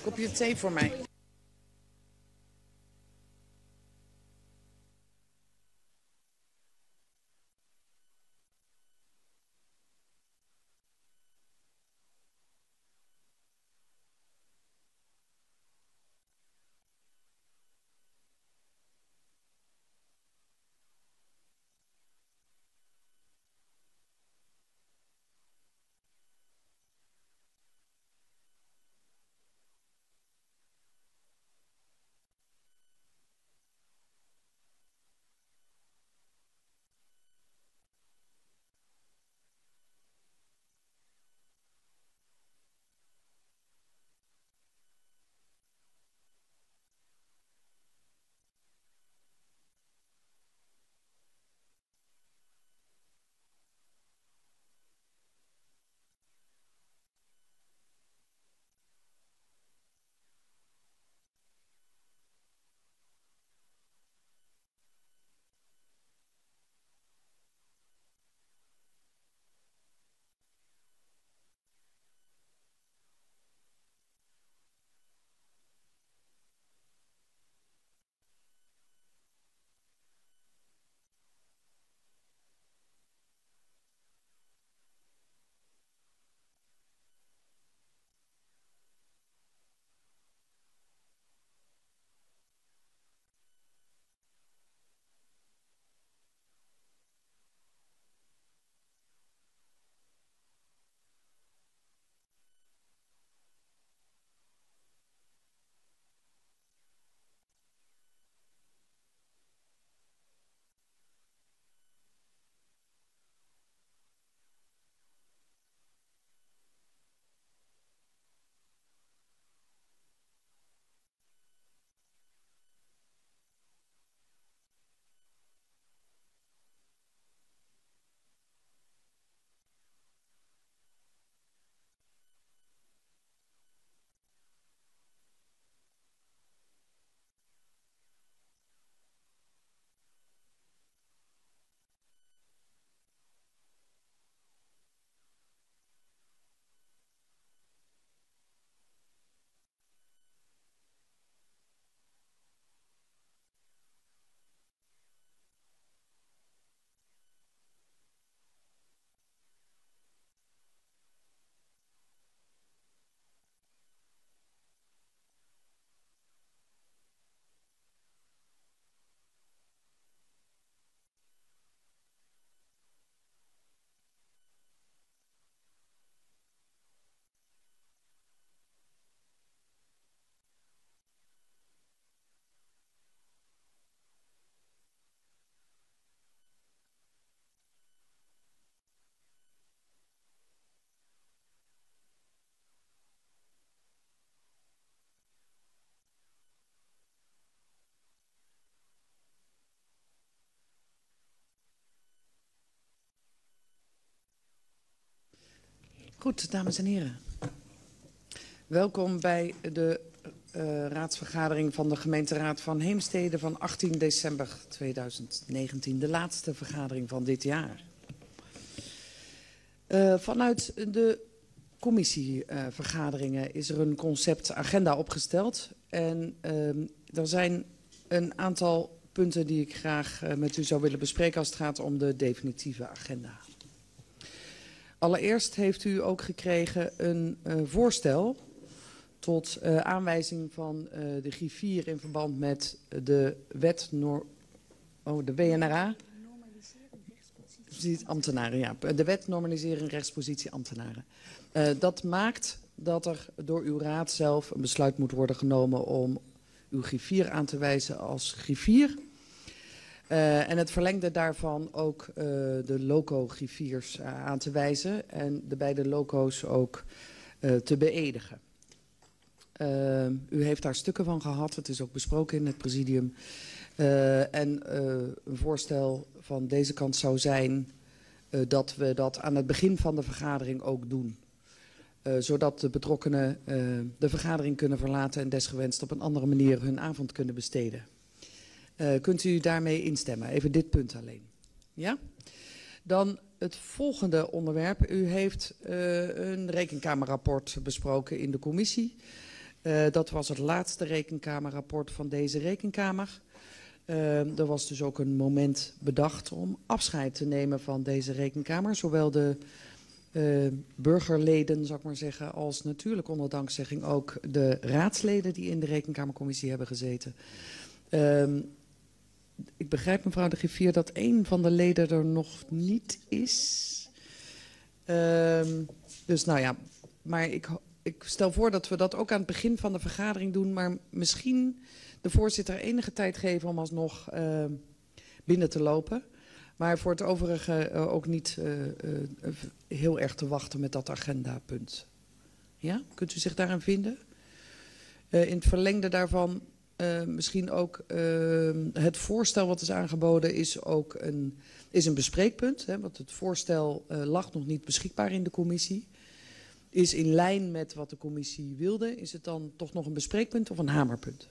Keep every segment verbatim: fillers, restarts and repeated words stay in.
Kopje thee voor mij. Goed, dames en heren. Welkom bij de uh, raadsvergadering van de gemeenteraad van Heemstede van achttien december tweeduizend negentien. De laatste vergadering van dit jaar. Uh, vanuit de commissievergaderingen uh, is er een concept agenda opgesteld. En uh, er zijn een aantal punten die ik graag uh, met u zou willen bespreken als het gaat om de definitieve agenda. Allereerst heeft u ook gekregen een uh, voorstel tot uh, aanwijzing van uh, de griffier in verband met de wet, Noor oh, de W N R A. Ambtenaren, ja. De wet normalisering rechtspositie ambtenaren. Uh, dat maakt dat er door uw raad zelf een besluit moet worden genomen om uw griffier aan te wijzen als griffier. Uh, en het verlengde daarvan ook uh, de loco-griffiers uh, aan te wijzen en de beide loco's ook uh, te beëdigen. Uh, u heeft daar stukken van gehad, het is ook besproken in het presidium. Uh, en uh, een voorstel van deze kant zou zijn uh, dat we dat aan het begin van de vergadering ook doen. Uh, zodat de betrokkenen uh, de vergadering kunnen verlaten en desgewenst op een andere manier hun avond kunnen besteden. Uh, kunt u daarmee instemmen? Even dit punt alleen. Ja? Dan het volgende onderwerp. U heeft uh, een rekenkamerrapport besproken in de commissie. Uh, dat was het laatste rekenkamerrapport van deze rekenkamer. Uh, er was dus ook een moment bedacht om afscheid te nemen van deze rekenkamer. Zowel de uh, burgerleden, zou ik maar zeggen, als natuurlijk onder dankzegging ook de raadsleden die in de rekenkamercommissie hebben gezeten. Uh, ik begrijp, mevrouw de griffier, dat een van de leden er nog niet is. Uh, dus nou ja, maar ik, ik stel voor dat we dat ook aan het begin van de vergadering doen, maar misschien de voorzitter enige tijd geven om alsnog uh, binnen te lopen. Maar voor het overige uh, ook niet uh, uh, heel erg te wachten met dat agendapunt. Ja, kunt u zich daaraan vinden? Uh, in het verlengde daarvan uh, misschien ook uh, het voorstel wat is aangeboden is ook een, is een bespreekpunt. Hè, want het voorstel uh, lag nog niet beschikbaar in de commissie. Is in lijn met wat de commissie wilde. Is het dan toch nog een bespreekpunt of een hamerpunt?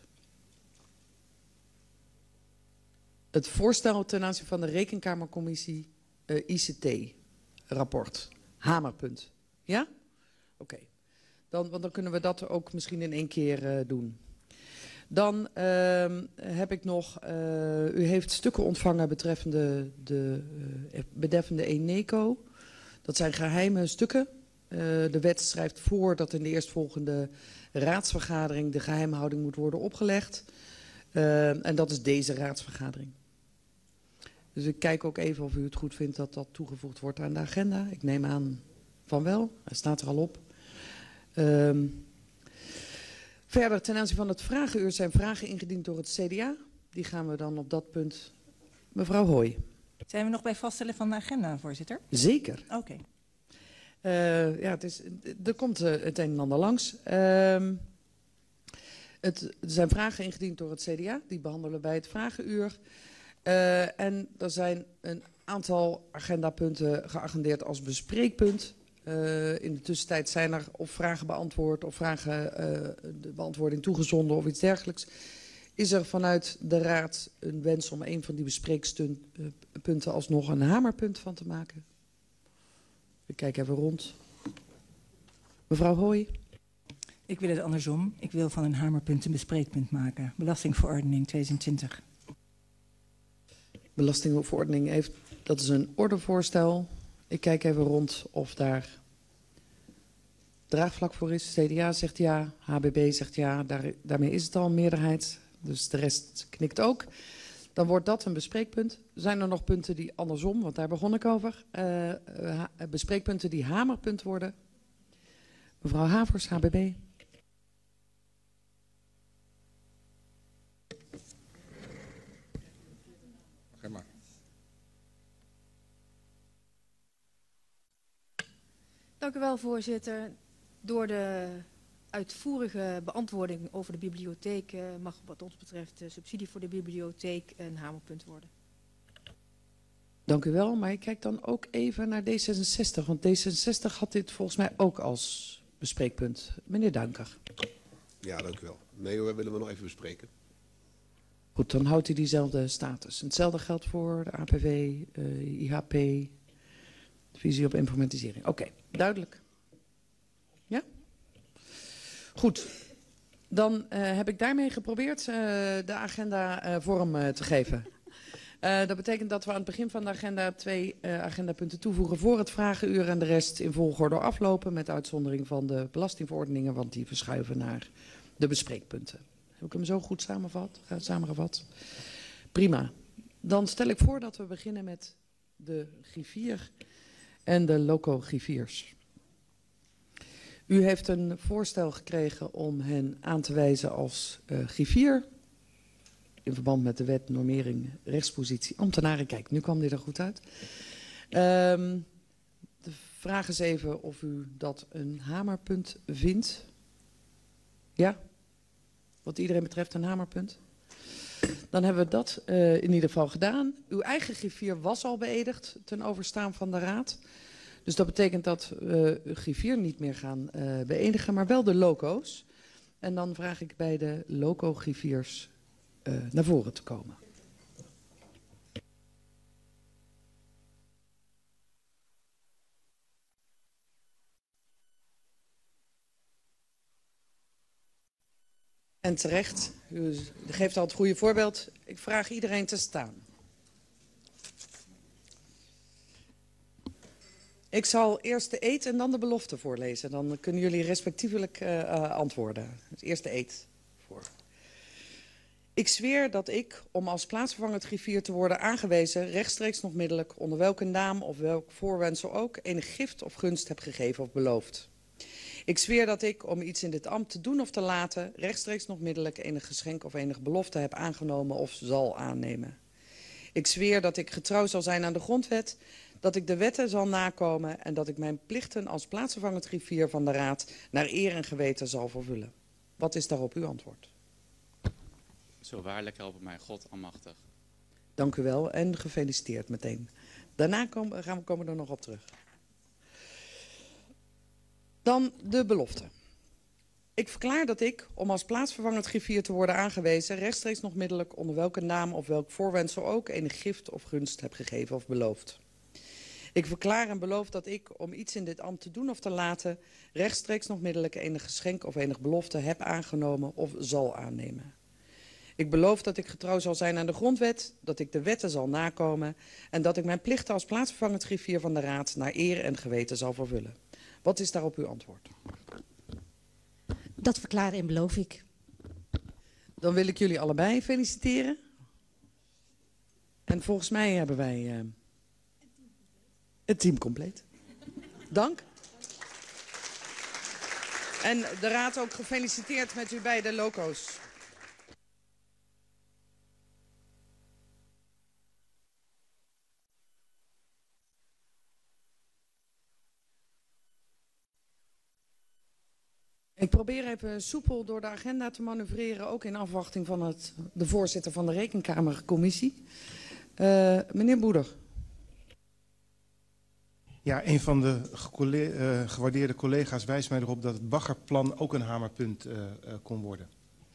Het voorstel ten aanzien van de Rekenkamercommissie uh, I C T-rapport. Hamerpunt. Ja? Oké. Okay. Dan, want dan kunnen we dat ook misschien in één keer uh, doen. Dan uh, heb ik nog... Uh, u heeft stukken ontvangen betreffende de uh, betreffende Eneco. Dat zijn geheime stukken. Uh, de wet schrijft voor dat in de eerstvolgende raadsvergadering de geheimhouding moet worden opgelegd. Uh, en dat is deze raadsvergadering. Dus ik kijk ook even of u het goed vindt dat dat toegevoegd wordt aan de agenda. Ik neem aan van wel. Hij staat er al op. Um, verder, ten aanzien van het vragenuur zijn vragen ingediend door het C D A. Die gaan we dan op dat punt... Mevrouw Hooij. Zijn we nog bij vaststellen van de agenda, voorzitter? Zeker. Oké. Okay. Uh, ja, het is, er komt uh, het een en ander langs. Uh, het, er zijn vragen ingediend door het C D A. Die behandelen we bij het vragenuur. Uh, en er zijn een aantal agendapunten geagendeerd als bespreekpunt. Uh, in de tussentijd zijn er of vragen beantwoord of vragen uh, de beantwoording toegezonden of iets dergelijks. Is er vanuit de raad een wens om een van die bespreekpunten alsnog een hamerpunt van te maken? Ik kijk even rond. Mevrouw Hooij. Ik wil het andersom. Ik wil van een hamerpunt een bespreekpunt maken. Belastingverordening tweeduizend twintig. Belastingverordening heeft, dat is een ordevoorstel. Ik kijk even rond of daar draagvlak voor is. C D A zegt ja, H B B zegt ja, daar, daarmee is het al een meerderheid. Dus de rest knikt ook. Dan wordt dat een bespreekpunt. Zijn er nog punten die andersom, want daar begon ik over, uh, uh, bespreekpunten die hamerpunt worden? Mevrouw Havers, H B B. Ga maar. Dank u wel, voorzitter. Door de uitvoerige beantwoording over de bibliotheek uh, mag wat ons betreft de subsidie voor de bibliotheek een hamerpunt worden. Dank u wel, maar ik kijk dan ook even naar D zesenzestig, want D zesenzestig had dit volgens mij ook als bespreekpunt. Meneer Danker. Ja, dank u wel. Nee hoor, willen we nog even bespreken. Goed, dan houdt u diezelfde status. Hetzelfde geldt voor de A P V, uh, I H P, visie op informatisering. Oké, okay, duidelijk. Ja? Goed. Dan uh, heb ik daarmee geprobeerd uh, de agenda uh, vorm uh, te geven. Uh, dat betekent dat we aan het begin van de agenda twee uh, agendapunten toevoegen voor het vragenuur en de rest in volgorde aflopen met uitzondering van de belastingverordeningen, want die verschuiven naar de bespreekpunten. Heb ik hem zo goed samengevat? Uh, samengevat? Prima. Dan stel ik voor dat we beginnen met de griffier en de loco-griffiers. U heeft een voorstel gekregen om hen aan te wijzen als uh, griffier. In verband met de wet normering rechtspositie ambtenaren. Kijk, nu kwam dit er goed uit. Um, de vraag is even of u dat een hamerpunt vindt. Ja? Wat iedereen betreft een hamerpunt. Dan hebben we dat uh, in ieder geval gedaan. Uw eigen griffier was al beëdigd ten overstaan van de raad. Dus dat betekent dat we uw griffier niet meer gaan uh, beëdigen, maar wel de loco's. En dan vraag ik bij de loco-griffiers uh, naar voren te komen. En terecht, u geeft al het goede voorbeeld. Ik vraag iedereen te staan. Ik zal eerst de eed en dan de belofte voorlezen. Dan kunnen jullie respectievelijk uh, uh, antwoorden. Dus eerst de eed voor. Ik zweer dat ik, om als plaatsvervangend griffier te worden aangewezen, rechtstreeks nog middelijk, onder welke naam of welk voorwendsel ook, enig gift of gunst heb gegeven of beloofd. Ik zweer dat ik, om iets in dit ambt te doen of te laten, rechtstreeks nog middelijk enig geschenk of enig belofte heb aangenomen of zal aannemen. Ik zweer dat ik getrouw zal zijn aan de grondwet, dat ik de wetten zal nakomen en dat ik mijn plichten als plaatsvervangend griffier van de Raad naar eer en geweten zal vervullen. Wat is daarop uw antwoord? Zo waarlijk helpen mij God almachtig. Dank u wel en gefeliciteerd meteen. Daarna komen, gaan we komen er nog op terug. Dan de belofte. Ik verklaar dat ik, om als plaatsvervangend griffier te worden aangewezen, rechtstreeks nog middelijk, onder welke naam of welk voorwendsel ook, enig gift of gunst heb gegeven of beloofd. Ik verklaar en beloof dat ik, om iets in dit ambt te doen of te laten, rechtstreeks nog middelijk enig geschenk of enig belofte heb aangenomen of zal aannemen. Ik beloof dat ik getrouw zal zijn aan de grondwet, dat ik de wetten zal nakomen en dat ik mijn plichten als plaatsvervangend griffier van de Raad naar eer en geweten zal vervullen. Wat is daarop uw antwoord? Dat verklaar en beloof ik. Dan wil ik jullie allebei feliciteren. En volgens mij hebben wij uh, het team compleet. Dank. En de Raad ook gefeliciteerd met uw beide loco's. Ik probeer even soepel door de agenda te manoeuvreren, ook in afwachting van het, de voorzitter van de Rekenkamercommissie. Uh, meneer Boeder. Ja, een van de gecole- uh, gewaardeerde collega's wijst mij erop dat het baggerplan ook een hamerpunt uh, uh, kon worden.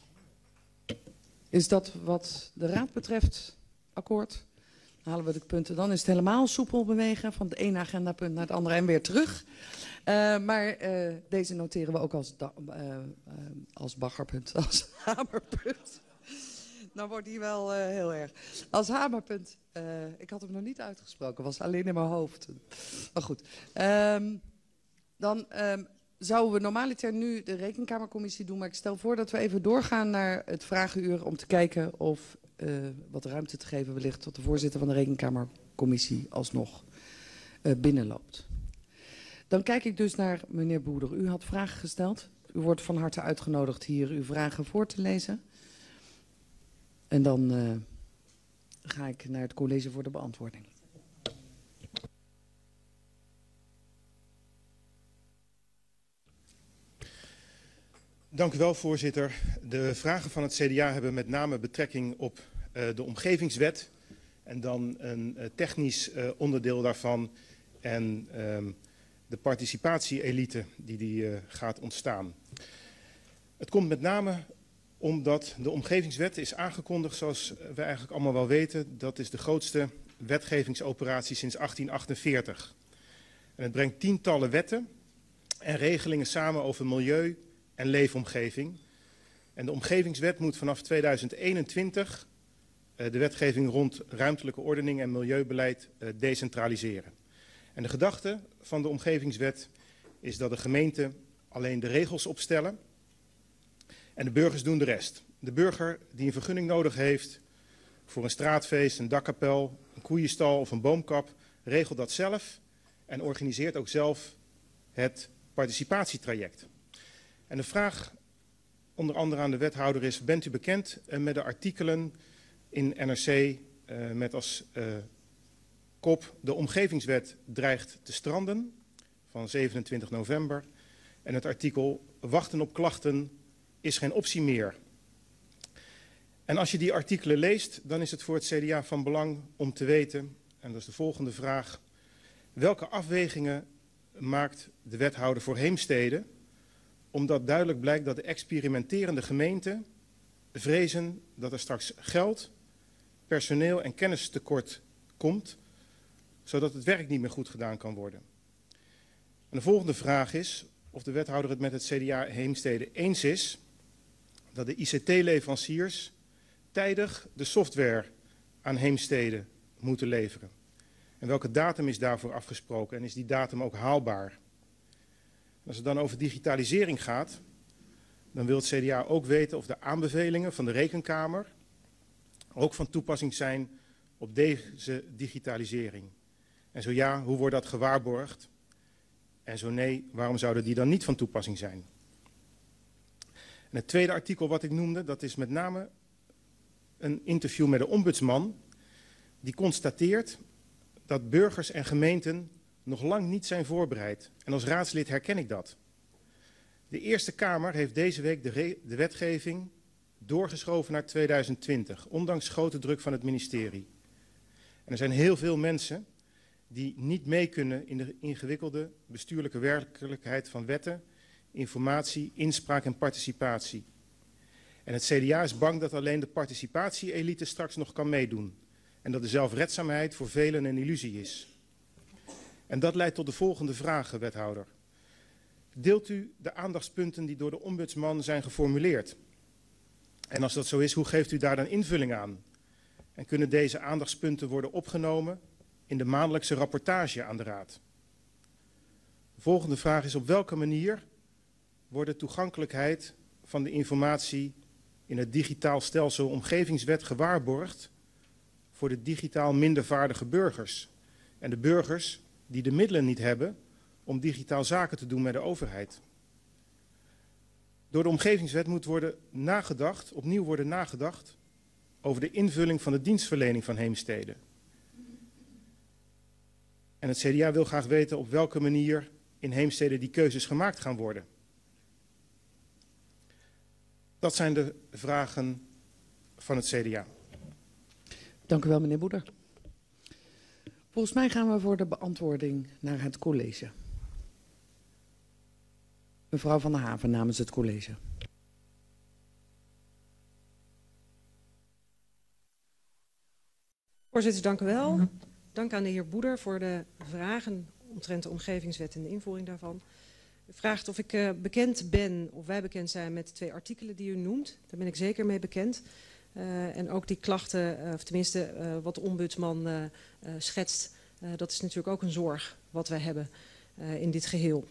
Is dat wat de Raad betreft akkoord? Dan halen we de punten. Dan is het helemaal soepel bewegen van het ene agendapunt naar het andere en weer terug. Uh, maar uh, deze noteren we ook als, da- uh, uh, als baggerpunt, als hamerpunt. Dan wordt die wel uh, heel erg. Als hamerpunt, uh, ik had hem nog niet uitgesproken, was alleen in mijn hoofd. Maar goed, um, dan um, zouden we normaliter nu de Rekenkamercommissie doen, maar ik stel voor dat we even doorgaan naar het vragenuur om te kijken of uh, wat ruimte te geven wellicht tot de voorzitter van de Rekenkamercommissie alsnog uh, binnenloopt. Dan kijk ik dus naar meneer Boeder. U had vragen gesteld. U wordt van harte uitgenodigd hier uw vragen voor te lezen. En dan uh, ga ik naar het college voor de beantwoording. Dank u wel, voorzitter. De vragen van het C D A hebben met name betrekking op uh, de omgevingswet. En dan een uh, technisch uh, onderdeel daarvan. En um, de participatie-elite die, die uh, gaat ontstaan. Het komt met name omdat de omgevingswet is aangekondigd, zoals we eigenlijk allemaal wel weten. Dat is de grootste wetgevingsoperatie sinds achttien achtenveertig. En het brengt tientallen wetten en regelingen samen over milieu en leefomgeving. En de omgevingswet moet vanaf tweeduizend eenentwintig uh, de wetgeving rond ruimtelijke ordening en milieubeleid uh, decentraliseren. En de gedachte van de omgevingswet is dat de gemeenten alleen de regels opstellen en de burgers doen de rest. De burger die een vergunning nodig heeft voor een straatfeest, een dakkapel, een koeienstal of een boomkap, regelt dat zelf en organiseert ook zelf het participatietraject. En de vraag onder andere aan de wethouder is, bent u bekend met de artikelen in N R C uh, met als uh, kop de omgevingswet dreigt te stranden van zevenentwintig november en het artikel wachten op klachten is geen optie meer. En als je die artikelen leest, dan is het voor het C D A van belang om te weten, en dat is de volgende vraag, welke afwegingen maakt de wethouder voor Heemstede, omdat duidelijk blijkt dat de experimenterende gemeenten vrezen dat er straks geld, personeel en kennistekort komt, zodat het werk niet meer goed gedaan kan worden. En de volgende vraag is of de wethouder het met het C D A Heemstede eens is dat de I C T-leveranciers tijdig de software aan Heemstede moeten leveren. En welke datum is daarvoor afgesproken en is die datum ook haalbaar? Als het dan over digitalisering gaat, dan wil het C D A ook weten of de aanbevelingen van de Rekenkamer ook van toepassing zijn op deze digitalisering. En zo ja, hoe wordt dat gewaarborgd? En zo nee, waarom zouden die dan niet van toepassing zijn? En het tweede artikel wat ik noemde, dat is met name een interview met de ombudsman. Die constateert dat burgers en gemeenten nog lang niet zijn voorbereid. En als raadslid herken ik dat. De Eerste Kamer heeft deze week de, de wetgeving doorgeschoven naar tweeduizend twintig, ondanks grote druk van het ministerie. En er zijn heel veel mensen die niet mee kunnen in de ingewikkelde bestuurlijke werkelijkheid van wetten, informatie, inspraak en participatie. En het C D A is bang dat alleen de participatie-elite straks nog kan meedoen. En dat de zelfredzaamheid voor velen een illusie is. En dat leidt tot de volgende vragen, wethouder. Deelt u de aandachtspunten die door de ombudsman zijn geformuleerd? En als dat zo is, hoe geeft u daar dan invulling aan? En kunnen deze aandachtspunten worden opgenomen in de maandelijkse rapportage aan de Raad? De volgende vraag is: op welke manier wordt de toegankelijkheid van de informatie in het digitaal stelsel omgevingswet gewaarborgd voor de digitaal minder vaardige burgers en de burgers die de middelen niet hebben om digitaal zaken te doen met de overheid? Door de omgevingswet moet worden nagedacht, opnieuw worden nagedacht over de invulling van de dienstverlening van Heemstede. En het C D A wil graag weten op welke manier in Heemstede die keuzes gemaakt gaan worden. Dat zijn de vragen van het C D A. Dank u wel, meneer Boeder. Volgens mij gaan we voor de beantwoording naar het college. Mevrouw Van der Haven namens het college. Voorzitter, dank u wel. Dank aan de heer Boeder voor de vragen omtrent de omgevingswet en de invoering daarvan. U vraagt of ik uh, bekend ben, of wij bekend zijn met de twee artikelen die u noemt. Daar ben ik zeker mee bekend. Uh, en ook die klachten, uh, of tenminste uh, wat de ombudsman uh, uh, schetst, uh, dat is natuurlijk ook een zorg wat wij hebben uh, in dit geheel.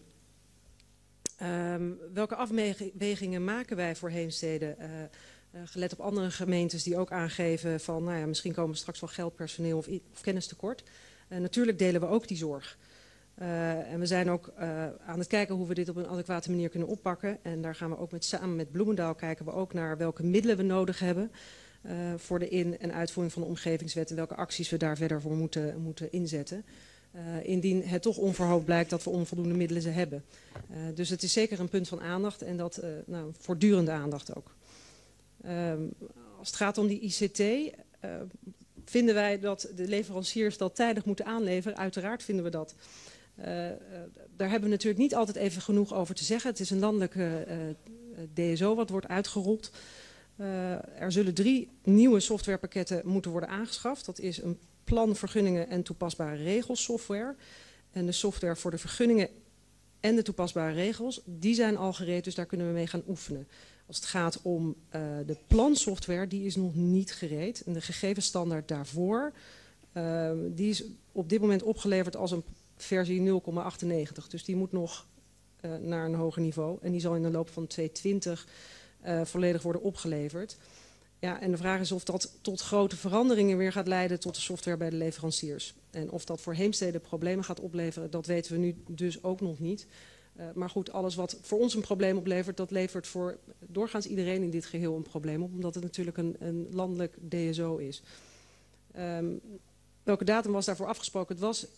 Um, welke afwegingen maken wij voor Heemstede? Uh, uh, gelet op andere gemeentes die ook aangeven van, nou ja, misschien komen we straks wel geld, personeel of, of kennistekort. Uh, natuurlijk delen we ook die zorg. Uh, en we zijn ook uh, aan het kijken hoe we dit op een adequate manier kunnen oppakken. En daar gaan we ook met, samen met Bloemendaal kijken we ook naar welke middelen we nodig hebben uh, voor de in- en uitvoering van de omgevingswet en welke acties we daar verder voor moeten, moeten inzetten. Uh, indien het toch onverhoopt blijkt dat we onvoldoende middelen ze hebben. Uh, dus het is zeker een punt van aandacht en dat uh, nou, voortdurende aandacht ook. Uh, als het gaat om die I C T, uh, vinden wij dat de leveranciers dat tijdig moeten aanleveren. Uiteraard vinden we dat. Uh, uh, daar hebben we natuurlijk niet altijd even genoeg over te zeggen. Het is een landelijke uh, D S O wat wordt uitgerold. Uh, er zullen drie nieuwe softwarepakketten moeten worden aangeschaft. Dat is een plan, vergunningen en toepasbare regels software. En de software voor de vergunningen en de toepasbare regels, die zijn al gereed, dus daar kunnen we mee gaan oefenen. Als het gaat om uh, de plansoftware, die is nog niet gereed. En de gegevensstandaard daarvoor, uh, die is op dit moment opgeleverd als een versie nul komma achtennegentig. Dus die moet nog uh, naar een hoger niveau. En die zal in de loop van tweeduizend twintig uh, volledig worden opgeleverd. Ja, en de vraag is of dat tot grote veranderingen weer gaat leiden tot de software bij de leveranciers. En of dat voor Heemstede problemen gaat opleveren, dat weten we nu dus ook nog niet. Uh, maar goed, alles wat voor ons een probleem oplevert, dat levert voor doorgaans iedereen in dit geheel een probleem op. Omdat het natuurlijk een, een landelijk D S O is. Um, welke datum was daarvoor afgesproken? Het was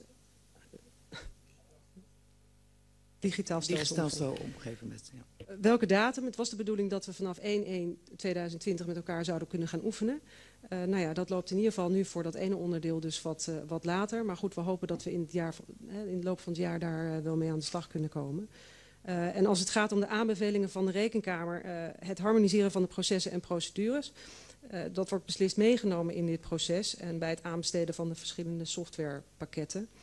digitaal stelsel. Digitaal stelsel omgeven met, ja. Welke datum? Het was de bedoeling dat we vanaf één één tweeduizend twintig met elkaar zouden kunnen gaan oefenen. Uh, nou ja, dat loopt in ieder geval nu voor dat ene onderdeel dus wat, uh, wat later. Maar goed, we hopen dat we in, het jaar, uh, in de loop van het jaar daar uh, wel mee aan de slag kunnen komen. Uh, en als het gaat om de aanbevelingen van de Rekenkamer, uh, het harmoniseren van de processen en procedures. Uh, dat wordt beslist meegenomen in dit proces en bij het aanbesteden van de verschillende softwarepakketten.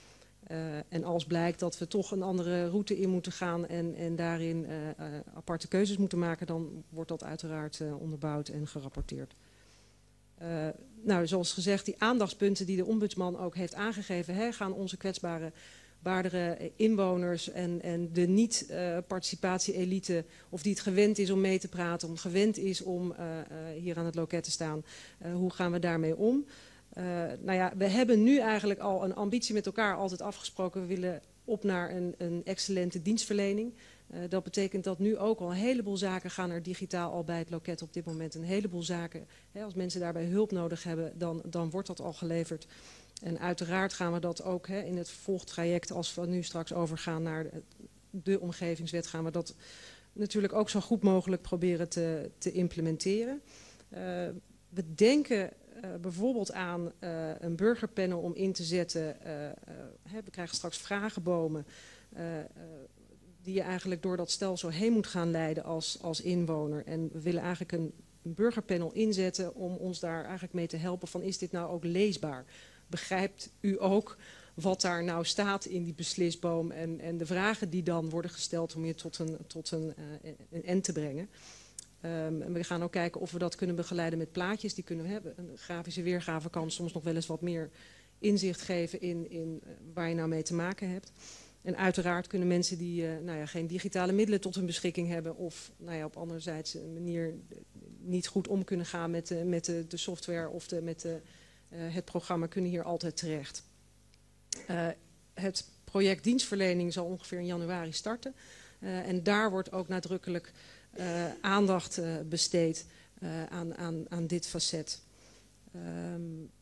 Uh, en als blijkt dat we toch een andere route in moeten gaan en, en daarin uh, uh, aparte keuzes moeten maken, dan wordt dat uiteraard uh, onderbouwd en gerapporteerd. Uh, nou, zoals gezegd, die aandachtspunten die de ombudsman ook heeft aangegeven, hè, gaan onze kwetsbare baardere inwoners en, en de niet-participatie-elite, of die het gewend is om mee te praten, om gewend is om uh, uh, hier aan het loket te staan, uh, hoe gaan we daarmee om? Uh, nou ja, we hebben nu eigenlijk al een ambitie met elkaar altijd afgesproken. We willen op naar een, een excellente dienstverlening. Uh, dat betekent dat nu ook al een heleboel zaken gaan er digitaal al bij het loket op dit moment. Een heleboel zaken, hè, als mensen daarbij hulp nodig hebben, dan, dan wordt dat al geleverd. En uiteraard gaan we dat ook, hè, in het vervolgtraject, als we nu straks overgaan naar de, de omgevingswet, gaan we dat natuurlijk ook zo goed mogelijk proberen te, te implementeren. Uh, we denken uh, bijvoorbeeld aan uh, een burgerpanel om in te zetten. Uh, uh, hè, we krijgen straks vragenbomen uh, uh, die je eigenlijk door dat stelsel heen moet gaan leiden als, als inwoner. En we willen eigenlijk een, een burgerpanel inzetten om ons daar eigenlijk mee te helpen van, is dit nou ook leesbaar? Begrijpt u ook wat daar nou staat in die beslisboom en, en de vragen die dan worden gesteld om je tot een, tot een, uh, een end te brengen. Um, en we gaan ook kijken of we dat kunnen begeleiden met plaatjes. Die kunnen we hebben. Een grafische weergave kan soms nog wel eens wat meer inzicht geven in, in uh, waar je nou mee te maken hebt. En uiteraard kunnen mensen die uh, nou ja, geen digitale middelen tot hun beschikking hebben of nou ja, op anderzijds een manier niet goed om kunnen gaan met, de, met de, de software of de, met de, uh, het programma, kunnen hier altijd terecht. Uh, het project dienstverlening zal ongeveer in januari starten. Uh, en daar wordt ook nadrukkelijk uh, aandacht uh, besteed uh, aan, aan, aan dit facet. Um,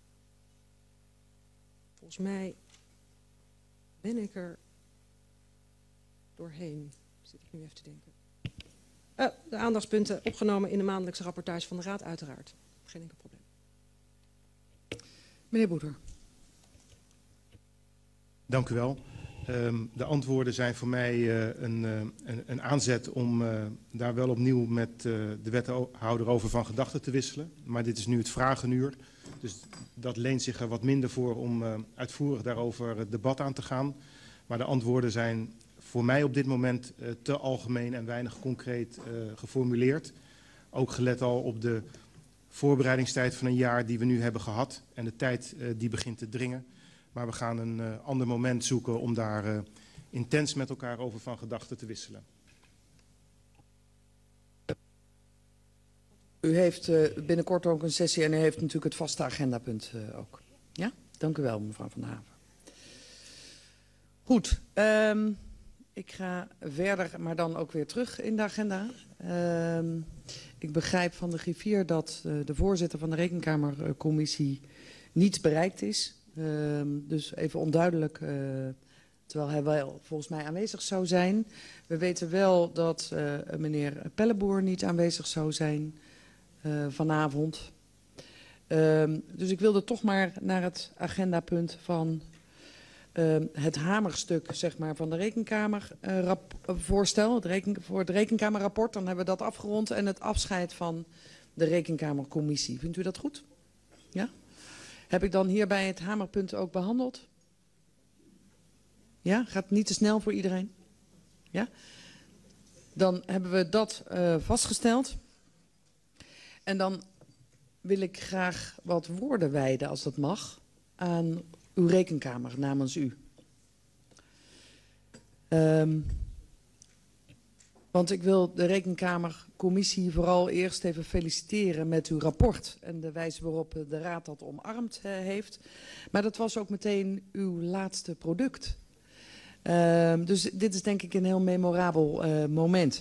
volgens mij ben ik er doorheen. Zit ik nu even te denken. Uh, de aandachtspunten opgenomen in de maandelijkse rapportage van de Raad, uiteraard. Geen enkel probleem. Meneer Boeter. Dank u wel. Um, de antwoorden zijn voor mij uh, een, uh, een, een aanzet om uh, daar wel opnieuw met uh, de wethouder over van gedachten te wisselen. Maar dit is nu het vragenuur. Dus dat leent zich er wat minder voor om uh, uitvoerig daarover het debat aan te gaan. Maar de antwoorden zijn voor mij op dit moment uh, te algemeen en weinig concreet uh, geformuleerd. Ook gelet al op de voorbereidingstijd van een jaar die we nu hebben gehad. En de tijd uh, die begint te dringen. Maar we gaan een uh, ander moment zoeken om daar uh, intens met elkaar over van gedachten te wisselen. U heeft uh, binnenkort ook een sessie en u heeft natuurlijk het vaste agendapunt uh, ook. Ja, dank u wel, mevrouw Van der Haven. Goed, um, ik ga verder, maar dan ook weer terug in de agenda. Um, ik begrijp van de griffier dat uh, de voorzitter van de Rekenkamercommissie niet bereikt is. Um, dus even onduidelijk, uh, terwijl hij wel volgens mij aanwezig zou zijn. We weten wel dat uh, meneer Pelleboer niet aanwezig zou zijn uh, vanavond. Um, dus ik wilde toch maar naar het agendapunt van uh, het hamerstuk zeg maar, van de Rekenkamer uh, rap, uh, voorstel. Het reken, voor het Rekenkamerrapport, dan hebben we dat afgerond. En het afscheid van de Rekenkamercommissie. Vindt u dat goed? Ja? Heb ik dan hierbij het hamerpunt ook behandeld? Ja, gaat niet te snel voor iedereen? Ja? Dan hebben we dat uh, vastgesteld. En dan wil ik graag wat woorden wijden, als dat mag, aan uw Rekenkamer namens u. Um, want ik wil de Rekenkamercommissie vooral eerst even feliciteren met uw rapport en de wijze waarop de Raad dat omarmd uh, heeft. Maar dat was ook meteen uw laatste product. Uh, dus dit is denk ik een heel memorabel uh, moment.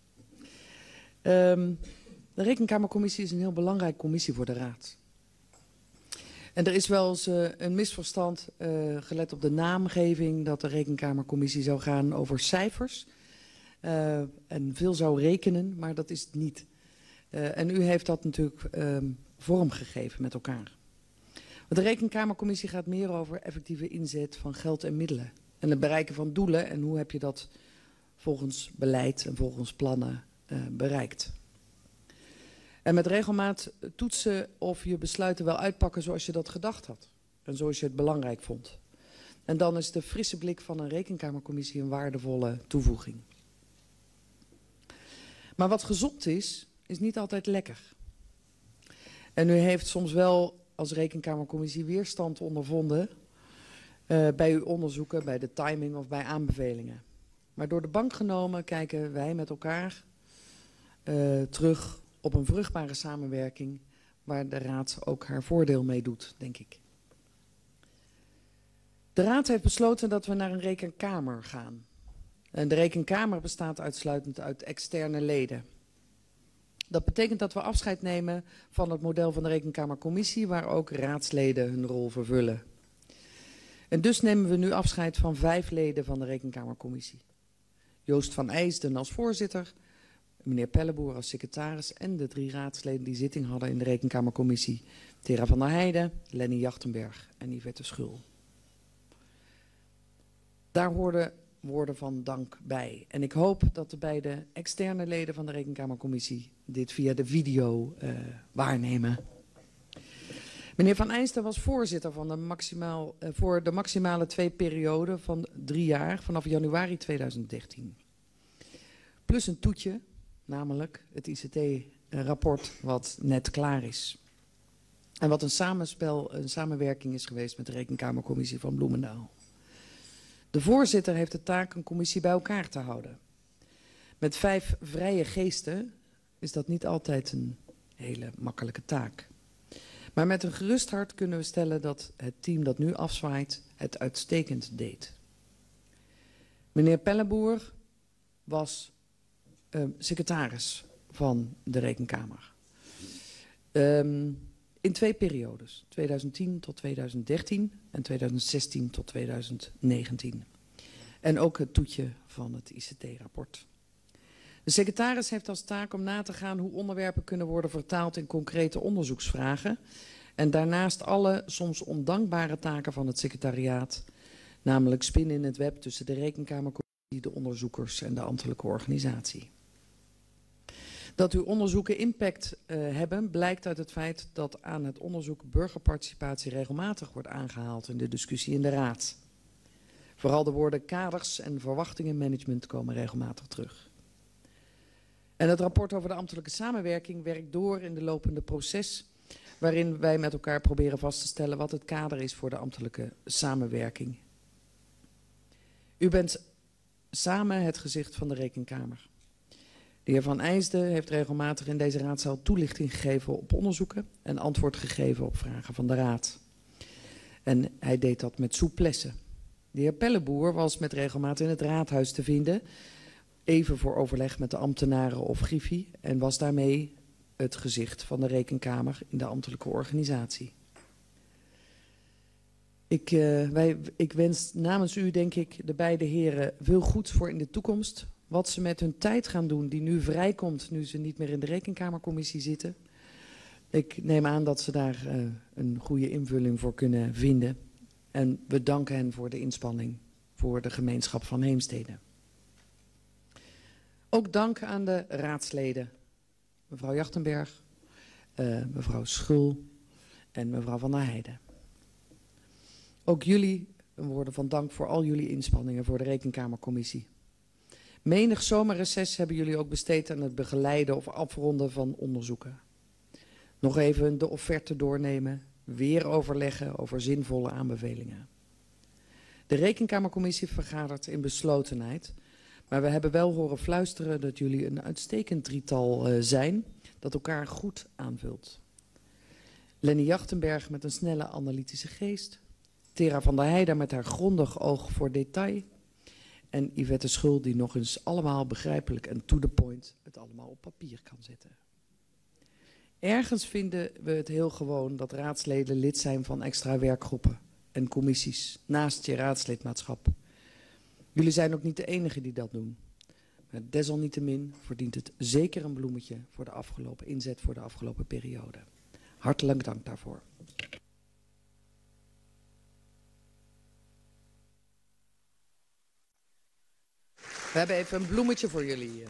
Um, de Rekenkamercommissie is een heel belangrijke commissie voor de Raad. En er is wel eens uh, een misverstand uh, gelet op de naamgeving dat de Rekenkamercommissie zou gaan over cijfers. Uh, en veel zou rekenen, maar dat is het niet. Uh, en u heeft dat natuurlijk um, vormgegeven met elkaar. Want de Rekenkamercommissie gaat meer over effectieve inzet van geld en middelen. En het bereiken van doelen en hoe heb je dat volgens beleid en volgens plannen uh, bereikt. En met regelmaat toetsen of je besluiten wel uitpakken zoals je dat gedacht had. En zoals je het belangrijk vond. En dan is de frisse blik van een rekenkamercommissie een waardevolle toevoeging. Maar wat gezond is, is niet altijd lekker. En u heeft soms wel als rekenkamercommissie weerstand ondervonden uh, bij uw onderzoeken, bij de timing of bij aanbevelingen. Maar door de bank genomen kijken wij met elkaar uh, terug op een vruchtbare samenwerking waar de Raad ook haar voordeel mee doet, denk ik. De Raad heeft besloten dat we naar een rekenkamer gaan. En de rekenkamer bestaat uitsluitend uit externe leden. Dat betekent dat we afscheid nemen van het model van de rekenkamercommissie, waar ook raadsleden hun rol vervullen. En dus nemen we nu afscheid van vijf leden van de rekenkamercommissie. Joost van IJsden als voorzitter, meneer Pelleboer als secretaris en de drie raadsleden die zitting hadden in de rekenkamercommissie. Tera van der Heijden, Lenny Jachtenberg en Yvette Schul. Daar hoorden woorden van dank bij. En ik hoop dat de beide externe leden van de rekenkamercommissie dit via de video uh, waarnemen. Meneer Van IJsden was voorzitter van de maximaal, uh, voor de maximale twee perioden van drie jaar vanaf januari tweeduizend dertien. Plus een toetje, namelijk het I C T-rapport wat net klaar is. En wat een samenspel, een samenwerking is geweest met de rekenkamercommissie van Bloemendaal. De voorzitter heeft de taak een commissie bij elkaar te houden. Met vijf vrije geesten is dat niet altijd een hele makkelijke taak. Maar met een gerust hart kunnen we stellen dat het team dat nu afzwaait het uitstekend deed. Meneer Pelleboer was uh, secretaris van de Rekenkamer. Um, in twee periodes, tweeduizend tien tot tweeduizend dertien en tweeduizend zestien tot tweeduizend negentien. En ook het toetje van het I C T-rapport. De secretaris heeft als taak om na te gaan hoe onderwerpen kunnen worden vertaald in concrete onderzoeksvragen. En daarnaast alle soms ondankbare taken van het secretariaat, namelijk spinnen in het web tussen de Rekenkamercommissie, de onderzoekers en de ambtelijke organisatie. Dat uw onderzoeken impact uh, hebben, blijkt uit het feit dat aan het onderzoek burgerparticipatie regelmatig wordt aangehaald in de discussie in de Raad. Vooral de woorden kaders en verwachtingenmanagement komen regelmatig terug. En het rapport over de ambtelijke samenwerking werkt door in de lopende proces, waarin wij met elkaar proberen vast te stellen wat het kader is voor de ambtelijke samenwerking. U bent samen het gezicht van de Rekenkamer. De heer Van IJsden heeft regelmatig in deze raadzaal toelichting gegeven op onderzoeken en antwoord gegeven op vragen van de Raad. En hij deed dat met souplesse. De heer Pelleboer was met regelmaat in het raadhuis te vinden, even voor overleg met de ambtenaren of Griffie, en was daarmee het gezicht van de Rekenkamer in de ambtelijke organisatie. Ik, uh, wij, ik wens namens u, denk ik, de beide heren veel goeds voor in de toekomst. Wat ze met hun tijd gaan doen, die nu vrijkomt, nu ze niet meer in de Rekenkamercommissie zitten. Ik neem aan dat ze daar uh, een goede invulling voor kunnen vinden. En we danken hen voor de inspanning voor de gemeenschap van Heemstede. Ook dank aan de raadsleden. Mevrouw Jachtenberg, uh, mevrouw Schul en mevrouw Van der Heijden. Ook jullie een woorden van dank voor al jullie inspanningen voor de Rekenkamercommissie. Menig zomerreces hebben jullie ook besteed aan het begeleiden of afronden van onderzoeken. Nog even de offerte doornemen, weer overleggen over zinvolle aanbevelingen. De Rekenkamercommissie vergadert in beslotenheid, maar we hebben wel horen fluisteren dat jullie een uitstekend drietal uh, zijn dat elkaar goed aanvult. Lenny Jachtenberg met een snelle analytische geest, Tera van der Heijden met haar grondig oog voor detail en Yvette Schul die nog eens allemaal begrijpelijk en to the point het allemaal op papier kan zetten. Ergens vinden we het heel gewoon dat raadsleden lid zijn van extra werkgroepen en commissies naast je raadslidmaatschap. Jullie zijn ook niet de enigen die dat doen. Maar desalniettemin verdient het zeker een bloemetje voor de afgelopen inzet voor de afgelopen periode. Hartelijk dank daarvoor. We hebben even een bloemetje voor jullie.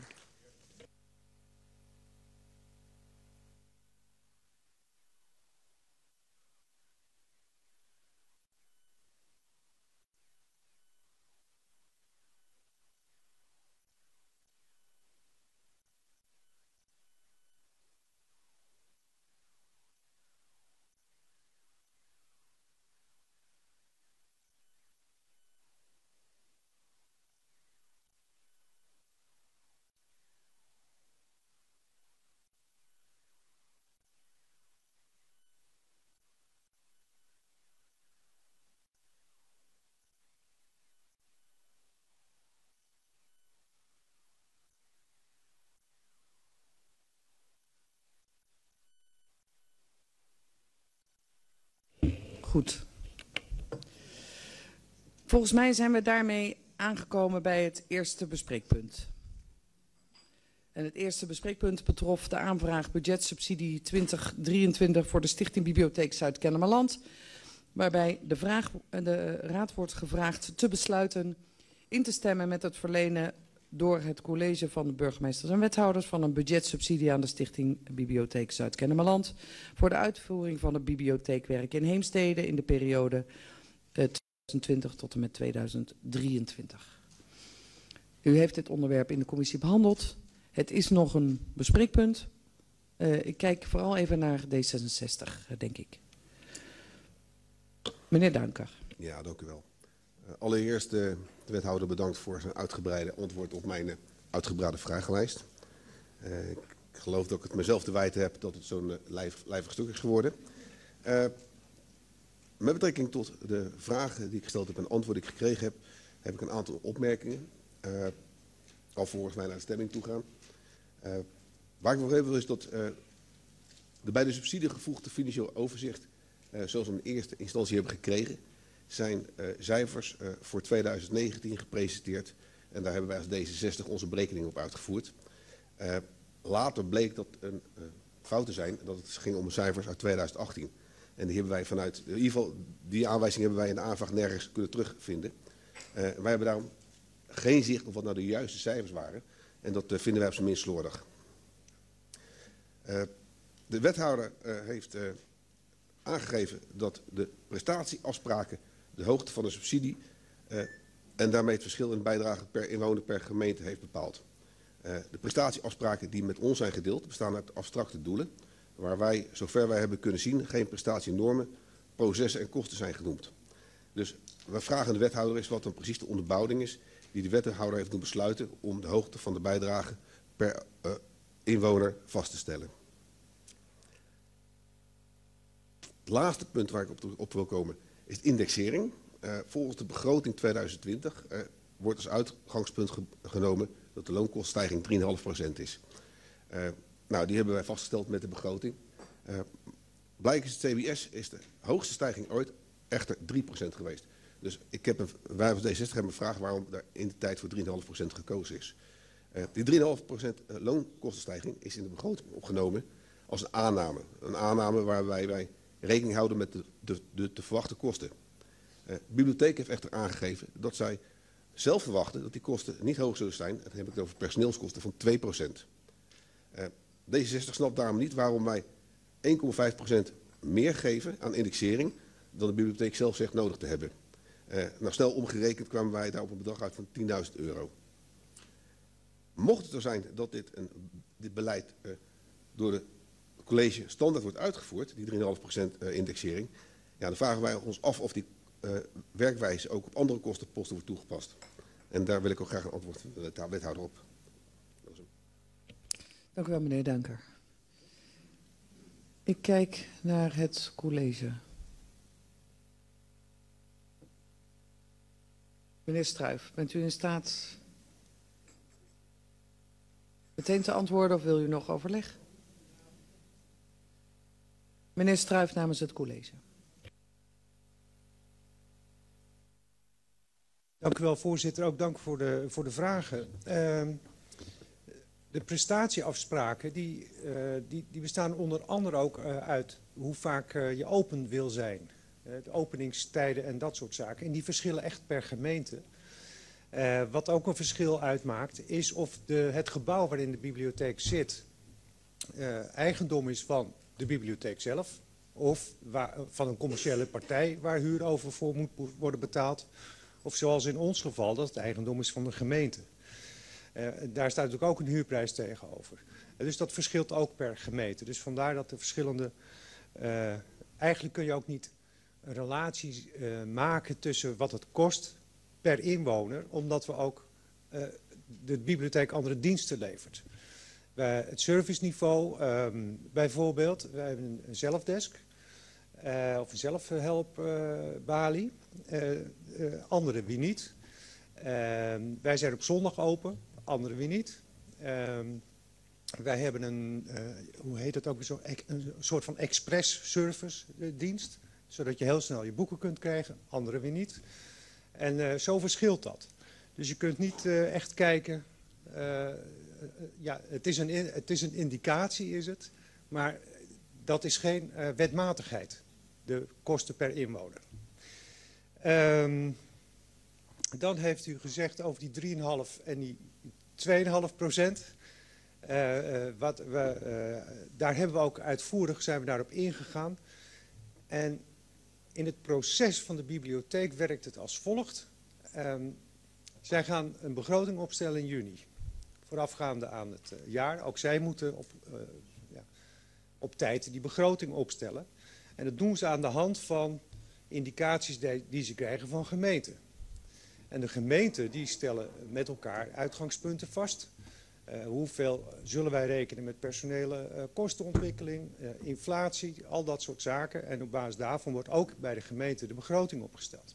Goed. Volgens mij zijn we daarmee aangekomen bij het eerste bespreekpunt. En het eerste bespreekpunt betrof de aanvraag budgetsubsidie twintig drieëntwintig voor de Stichting Bibliotheek Zuid-Kennemerland. Waarbij de, vraag, de Raad wordt gevraagd te besluiten in te stemmen met het verlenen door het college van de burgemeesters en wethouders van een budgetsubsidie aan de Stichting Bibliotheek Zuid-Kennemerland voor de uitvoering van het bibliotheekwerk in Heemstede in de periode tweeduizend twintig tot en met tweeduizend drieëntwintig. U heeft dit onderwerp in de commissie behandeld. Het is nog een bespreekpunt. Uh, ik kijk vooral even naar D zesenzestig, denk ik. Meneer Duinker. Ja, dank u wel. Uh, allereerst uh, de wethouder bedankt voor zijn uitgebreide antwoord op mijn uh, uitgebreide vragenlijst. Uh, ik geloof dat ik het mezelf te wijten heb dat het zo'n uh, lijf, lijvig stuk is geworden. Uh, met betrekking tot de vragen die ik gesteld heb en de antwoorden die ik gekregen heb, heb ik een aantal opmerkingen. Uh, alvorens wij naar de stemming toe gaan. Uh, waar ik nog even wil is dat uh, de bij de subsidie gevoegde financieel overzicht, uh, zoals we in eerste instantie hebben gekregen, zijn uh, cijfers uh, voor tweeduizend negentien gepresenteerd. En daar hebben wij als D zesenzestig onze berekening op uitgevoerd. Uh, later bleek dat een uh, fout te zijn, dat het ging om cijfers uit tweeduizend achttien. En die hebben wij vanuit, in ieder geval, die aanwijzing hebben wij in de aanvraag nergens kunnen terugvinden. Uh, wij hebben daarom geen zicht op wat nou de juiste cijfers waren. En dat uh, vinden wij op zijn minst slordig. Uh, de wethouder uh, heeft uh, aangegeven dat de prestatieafspraken de hoogte van de subsidie uh, en daarmee het verschil in bijdrage per inwoner per gemeente heeft bepaald. Uh, de prestatieafspraken die met ons zijn gedeeld bestaan uit abstracte doelen, waar wij, zover wij hebben kunnen zien, geen prestatienormen, processen en kosten zijn genoemd. Dus we vragen de wethouder eens wat dan precies de onderbouwing is die de wethouder heeft doen besluiten om de hoogte van de bijdrage per uh, inwoner vast te stellen. Het laatste punt waar ik op, de, op wil komen is de indexering. Uh, volgens de begroting tweeduizend twintig uh, wordt als uitgangspunt ge genomen dat de loonkoststijging drie komma vijf procent is. Uh, nou, die hebben wij vastgesteld met de begroting. Uh, blijkens het C B S is de hoogste stijging ooit echter drie procent geweest. Dus ik heb een, wij als D zesenzestig hebben een vraag waarom daar in de tijd voor drie komma vijf procent gekozen is. Uh, die drie komma vijf procent loonkostenstijging is in de begroting opgenomen als een aanname. Een aanname waarbij wij rekening houden met de, de, de te verwachte kosten. Uh, de bibliotheek heeft echter aangegeven dat zij zelf verwachten dat die kosten niet hoog zullen zijn. Dan heb ik het over personeelskosten van twee procent. Uh, D zesenzestig snapt daarom niet waarom wij één komma vijf procent meer geven aan indexering dan de bibliotheek zelf zegt nodig te hebben. Uh, nou, snel omgerekend kwamen wij daar op een bedrag uit van tienduizend euro. Mocht het zo zijn dat dit, een, dit beleid uh, door de college standaard wordt uitgevoerd, die drie komma vijf procent uh, indexering, ja, dan vragen wij ons af of die uh, werkwijze ook op andere kostenposten wordt toegepast. En daar wil ik ook graag een antwoord van de wethouder op. Dank u wel, meneer Duinker. Ik kijk naar het college. Meneer Struijf, bent u in staat meteen te antwoorden of wil u nog overleg? Meneer Struijf namens het college. Dank u wel, voorzitter. Ook dank voor de, voor de vragen. Uh, de prestatieafspraken die, uh, die, die bestaan onder andere ook uh, uit hoe vaak uh, je open wil zijn. Uh, de openingstijden en dat soort zaken. En die verschillen echt per gemeente. Uh, wat ook een verschil uitmaakt is of de, het gebouw waarin de bibliotheek zit uh, eigendom is van de bibliotheek zelf. Of waar, van een commerciële partij waar huur over voor moet worden betaald. Of zoals in ons geval dat het eigendom is van de gemeente. Uh, daar staat natuurlijk ook een huurprijs tegenover. Uh, dus dat verschilt ook per gemeente. Dus vandaar dat de verschillende... Uh, eigenlijk kun je ook niet een relatie uh, maken tussen wat het kost per inwoner. Omdat we ook uh, de bibliotheek andere diensten levert. Bij het serviceniveau um, bijvoorbeeld. Wij hebben een, een zelfdesk. Uh, of een zelfhelpbalie. Uh, uh, uh, anderen wie niet. Uh, wij zijn op zondag open, anderen wie niet. Uh, wij hebben een, uh, hoe heet het ook, zo, een soort van express service dienst. zodat je heel snel je boeken kunt krijgen, andere weer niet. En uh, zo verschilt dat. Dus je kunt niet uh, echt kijken, uh, uh, ja, het is, een, het is een indicatie is het, maar dat is geen uh, wetmatigheid, de kosten per inwoner. Um, dan heeft u gezegd over die drie komma vijf en die twee komma vijf procent. Uh, uh, wat we, uh, daar hebben we ook uitvoerig zijn we daarop ingegaan. En in het proces van de bibliotheek werkt het als volgt. Um, zij gaan een begroting opstellen in juni, voorafgaande aan het uh, jaar. Ook zij moeten op, uh, ja, op tijd die begroting opstellen. En dat doen ze aan de hand van indicaties die, die ze krijgen van gemeenten. En de gemeenten die stellen met elkaar uitgangspunten vast. Uh, hoeveel zullen wij rekenen met personele uh, kostenontwikkeling, uh, inflatie, al dat soort zaken. En op basis daarvan wordt ook bij de gemeente de begroting opgesteld.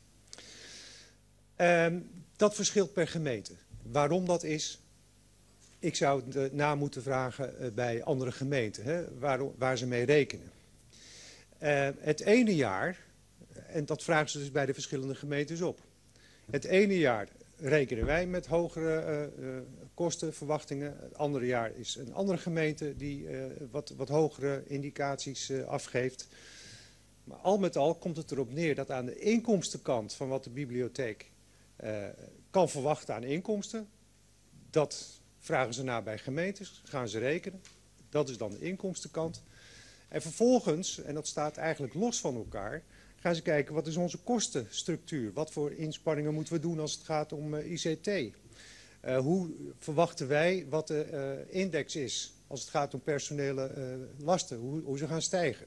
Um, dat verschilt per gemeente. Waarom dat is, ik zou het uh, na moeten vragen uh, bij andere gemeenten, hè, waar, waar ze mee rekenen. Uh, het ene jaar, en dat vragen ze dus bij de verschillende gemeentes op. Het ene jaar rekenen wij met hogere uh, uh, kostenverwachtingen. Het andere jaar is een andere gemeente die uh, wat, wat hogere indicaties uh, afgeeft. Maar al met al komt het erop neer dat aan de inkomstenkant van wat de bibliotheek uh, kan verwachten aan inkomsten, dat vragen ze na bij gemeentes, gaan ze rekenen. Dat is dan de inkomstenkant. En vervolgens, en dat staat eigenlijk los van elkaar, gaan ze kijken wat is onze kostenstructuur. Wat voor inspanningen moeten we doen als het gaat om uh, I C T. Uh, hoe verwachten wij wat de uh, index is als het gaat om personele uh, lasten, hoe, hoe ze gaan stijgen.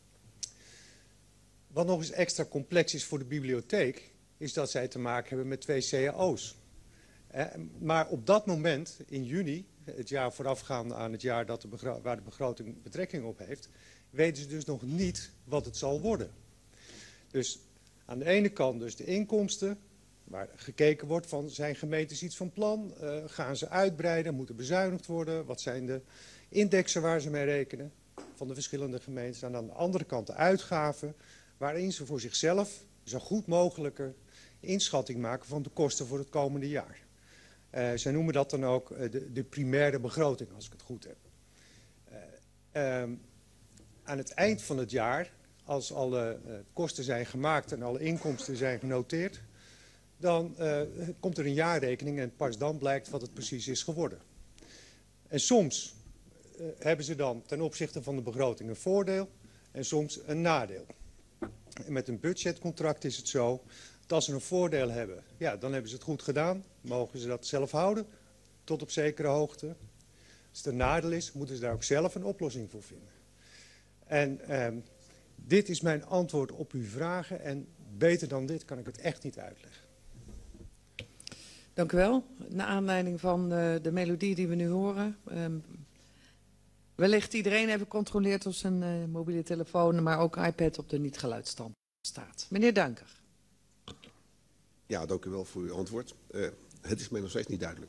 Wat nog eens extra complex is voor de bibliotheek, is dat zij te maken hebben met twee C A O's. Uh, maar op dat moment, in juni, het jaar voorafgaande aan het jaar dat de waar de begroting betrekking op heeft, weten ze dus nog niet wat het zal worden. Dus aan de ene kant dus de inkomsten, waar gekeken wordt van zijn gemeentes iets van plan, uh, gaan ze uitbreiden, moeten bezuinigd worden, wat zijn de indexen waar ze mee rekenen van de verschillende gemeentes. En aan de andere kant de uitgaven, waarin ze voor zichzelf zo goed mogelijke inschatting maken van de kosten voor het komende jaar. Uh, zij noemen dat dan ook uh, de, de primaire begroting, als ik het goed heb. Uh, um, aan het eind van het jaar, als alle uh, kosten zijn gemaakt en alle inkomsten zijn genoteerd, dan uh, komt er een jaarrekening en pas dan blijkt wat het precies is geworden. En soms uh, hebben ze dan ten opzichte van de begroting een voordeel en soms een nadeel. En met een budgetcontract is het zo dat als ze een voordeel hebben, ja, dan hebben ze het goed gedaan, mogen ze dat zelf houden tot op zekere hoogte. Als het een nadeel is, moeten ze daar ook zelf een oplossing voor vinden. En um, dit is mijn antwoord op uw vragen en beter dan dit kan ik het echt niet uitleggen. Dank u wel. Naar aanleiding van uh, de melodie die we nu horen. Um, wellicht iedereen even controleert of zijn uh, mobiele telefoon, maar ook iPad op de niet-geluidsstand staat. Meneer Duinker. Ja, dank u wel voor uw antwoord. Uh, het is mij nog steeds niet duidelijk.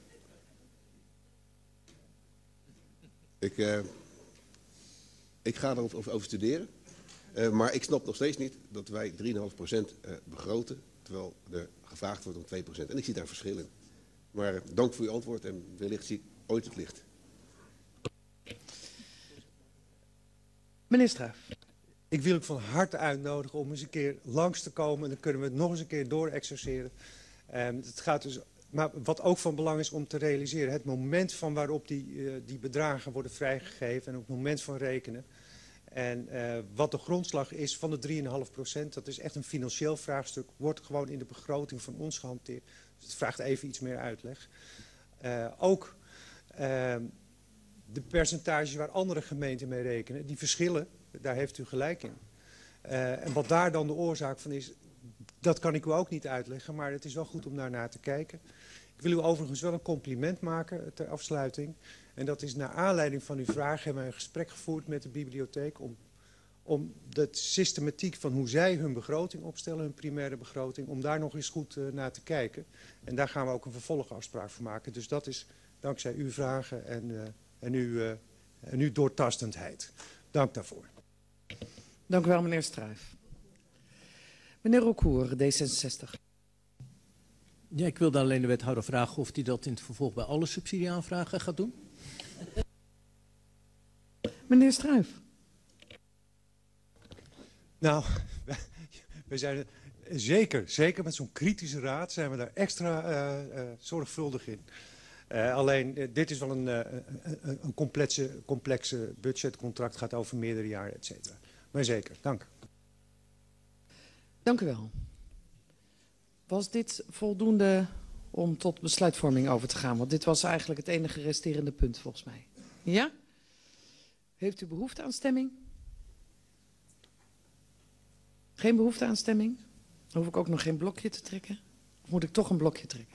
Ik, uh, ik ga erover over, over studeren. Uh, maar ik snap nog steeds niet dat wij drie komma vijf procent uh, begroten, terwijl er gevraagd wordt om twee procent. En ik zie daar verschil in. Maar uh, dank voor uw antwoord en wellicht zie ik ooit het licht. Meneer Struijf. Ik wil u van harte uitnodigen om eens een keer langs te komen. En dan kunnen we het nog eens een keer doorexerceren. Um, het gaat dus, maar wat ook van belang is om te realiseren, het moment van waarop die, uh, die bedragen worden vrijgegeven en op het moment van rekenen. En uh, wat de grondslag is van de drie komma vijf procent, dat is echt een financieel vraagstuk, wordt gewoon in de begroting van ons gehanteerd. Dus het vraagt even iets meer uitleg. Uh, ook uh, de percentages waar andere gemeenten mee rekenen, die verschillen, daar heeft u gelijk in. Uh, en wat daar dan de oorzaak van is, dat kan ik u ook niet uitleggen, maar het is wel goed om daarnaar te kijken. Ik wil u overigens wel een compliment maken ter afsluiting. En dat is naar aanleiding van uw vraag hebben we een gesprek gevoerd met de bibliotheek om, om de systematiek van hoe zij hun begroting opstellen, hun primaire begroting, om daar nog eens goed uh, naar te kijken. En daar gaan we ook een vervolgafspraak voor maken. Dus dat is dankzij uw vragen en, uh, en, uw, uh, en uw doortastendheid. Dank daarvoor. Dank u wel, meneer Struijf. Meneer Rokoer, D zesenzestig. Ja, ik wilde alleen de wethouder vragen of hij dat in het vervolg bij alle subsidieaanvragen gaat doen. Meneer Struijf. Nou, we zijn zeker, zeker met zo'n kritische raad zijn we daar extra uh, uh, zorgvuldig in. Uh, alleen, uh, dit is wel een, uh, een, een complexe, complexe budgetcontract, gaat over meerdere jaren, et cetera. Maar zeker, dank. Dank u wel. Was dit voldoende om tot besluitvorming over te gaan? Want dit was eigenlijk het enige resterende punt volgens mij. Ja? Heeft u behoefte aan stemming? Geen behoefte aan stemming? Dan hoef ik ook nog geen blokje te trekken? Of moet ik toch een blokje trekken?